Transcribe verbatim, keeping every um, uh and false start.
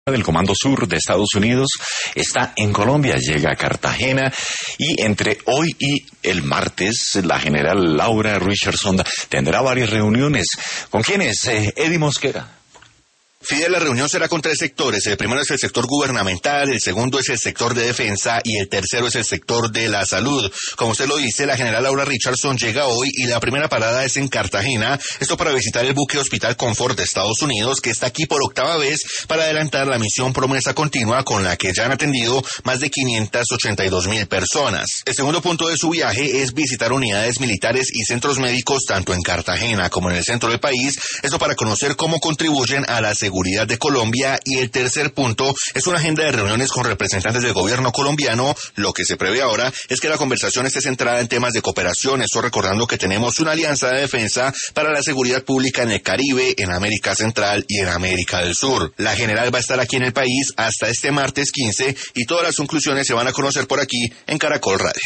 Del Comando Sur de Estados Unidos está en Colombia, llega a Cartagena y entre hoy y el martes la general Laura Richardson tendrá varias reuniones. ¿Con quiénes? Eh, Eddie Mosquera. Fidel, la reunión será con tres sectores. El primero es el sector gubernamental, el segundo es el sector de defensa y el tercero es el sector de la salud. Como usted lo dice, la general Laura Richardson llega hoy y la primera parada es en Cartagena. Esto para visitar el buque Hospital Comfort de Estados Unidos, que está aquí por octava vez para adelantar la misión Promesa Continua, con la que ya han atendido más de quinientas ochenta y dos mil personas. El segundo punto de su viaje es visitar unidades militares y centros médicos tanto en Cartagena como en el centro del país. Esto para conocer cómo contribuyen a la seguridad Seguridad de Colombia. Y el tercer punto es una agenda de reuniones con representantes del gobierno colombiano. Lo que se prevé ahora es que la conversación esté centrada en temas de cooperación, esto recordando que tenemos una alianza de defensa para la seguridad pública en el Caribe, en América Central y en América del Sur. La general va a estar aquí en el país hasta este martes quince y todas las conclusiones se van a conocer por aquí en Caracol Radio.